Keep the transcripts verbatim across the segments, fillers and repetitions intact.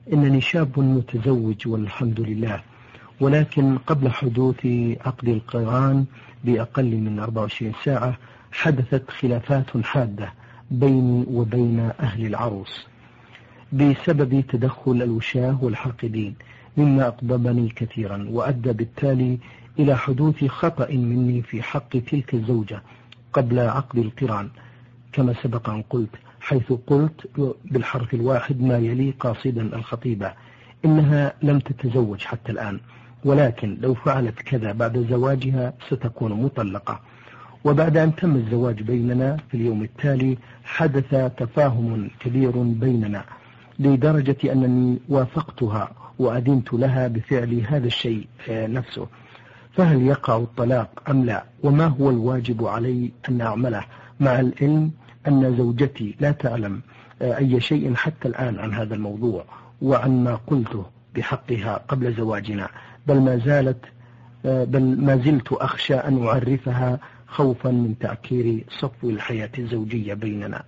إنني شاب متزوج والحمد لله، ولكن قبل حدوث عقد القران بأقل من أربع وعشرين ساعة حدثت خلافات حادة بيني وبين أهل العروس بسبب تدخل الوشاة والحاقدين، مما أغضبني كثيرا وأدى بالتالي إلى حدوث خطأ مني في حق تلك الزوجة قبل عقد القران، كما سبق أن قلت، حيث قلت بالحرف الواحد ما يلي قاصدا الخطيبة إنها لم تتزوج حتى الآن، ولكن لو فعلت كذا بعد زواجها ستكون مطلقة. وبعد أن تم الزواج بيننا في اليوم التالي حدث تفاهم كبير بيننا لدرجة أنني وافقتها وأذنت لها بفعل هذا الشيء نفسه. فهل يقع الطلاق أم لا؟ وما هو الواجب علي أن أعمله، مع العلم أن زوجتي لا تعلم أي شيء حتى الآن عن هذا الموضوع وعن ما قلته بحقها قبل زواجنا، بل ما زالت بل ما زلت أخشى أن أعرفها خوفا من تعكير صفو الحياة الزوجية بيننا.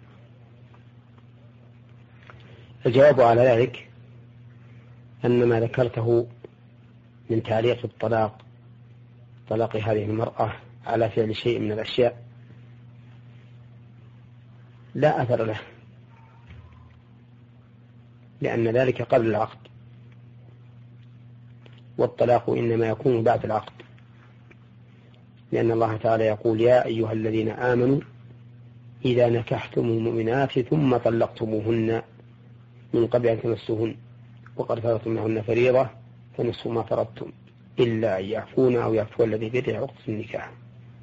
الجواب على ذلك أن ما ذكرته من تعليق الطلاق طلاق هذه المرأة على فعل شيء من الأشياء لا أثر له، لأن ذلك قبل العقد، والطلاق إنما يكون بعد العقد، لأن الله تعالى يقول: يا أيها الذين آمنوا إذا نكحتم المؤمنات ثم طلقتموهن من قبل أن تمسوهن وقد فرضتم لهن فريضة فنصف ما فرضتم إلا أن يعفون أو يعفو الذي بيده عقدة النكاح.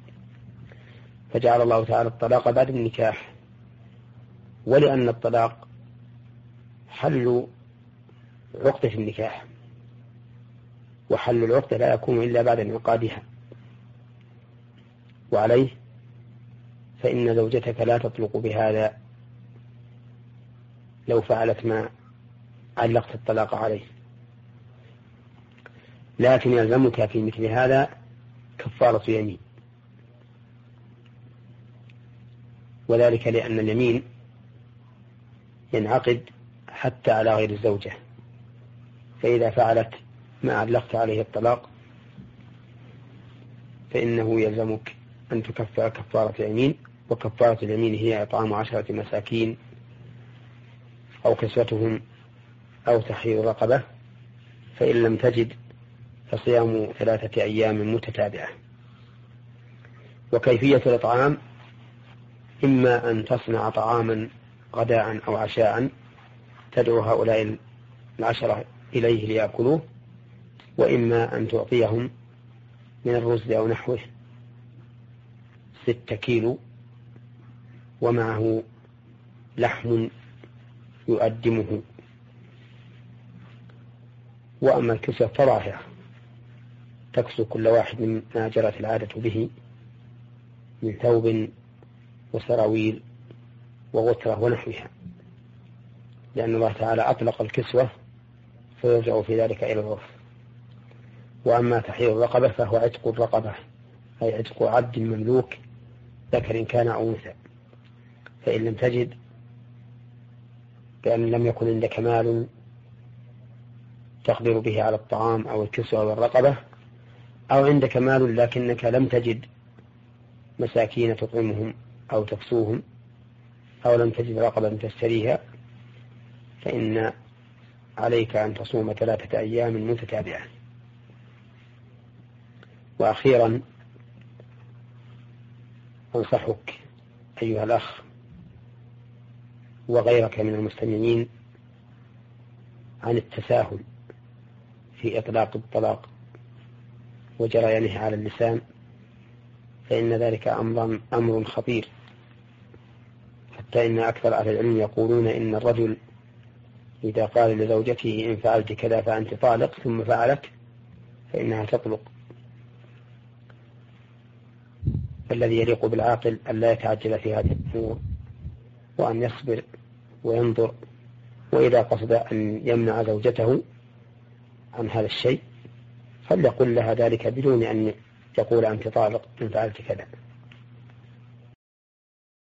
فجعل الله تعالى الطلاق بعد النكاح، ولأن الطلاق حل عقدة النكاح، وحل العقدة لا يكون إلا بعد انعقادها، وعليه فإن زوجتك لا تطلق بهذا لو فعلت ما علقت الطلاق عليه، لكن يلزمك في مثل هذا كفارة يمين، وذلك لأن اليمين ينعقد حتى على غير الزوجة، فإذا فعلت ما علقت عليه الطلاق فإنه يلزمك أن تكفر كفارة يمين، وكفارة اليمين هي إطعام عشرة مساكين أو كسوتهم أو تحرير رقبة، فإن لم تجد فصيام ثلاثة أيام متتابعة. وكيفية الإطعام إما أن تصنع طعاما غداء أو عشاء تدعو هؤلاء العشرة إليه ليأكلوه، وإما أن تعطيهم من الرز أو نحوه ستة كيلو ومعه لحم يؤدمه. وأما الكسوة فظاهرة تكسو كل واحد مما جرت العادة به من ثوب وسراويل وغترة ونحوها، لأن الله تعالى أطلق الكسوة فيرجع في ذلك إلى العرف. وأما تحرير الرقبة فهو عتق الرقبة، أي عتق عبد مملوك ذكر كان أو أنثى، فإن لم تجد بأن لم يكن عندك مال تقدر به على الطعام أو الكسوة والرقبة، أو عندك مال لكنك لم تجد مساكين تطعمهم أو تكسوهم، أو لم تجد رقبة تشتريها، فإن عليك أن تصوم ثلاثة أيام متتابعة. وأخيرا أنصحك أيها الأخ وغيرك من المستمعين عن التساهل في إطلاق الطلاق وجريانه على اللسان، فإن ذلك أمر, أمر خطير، حتى إن أكثر أهل العلم يقولون إن الرجل إذا قال لزوجته إن فعلت كذا فأنت طالق ثم فعلت فإنها تطلق. فالذي يليق بالعاقل أن لا يتعجل في هذه الأمور، وأن يصبر وينظر، وإذا قصد أن يمنع زوجته عن هذا الشيء فليقل لها ذلك بدون أن يقول أنت طالق إن فعلت كذا.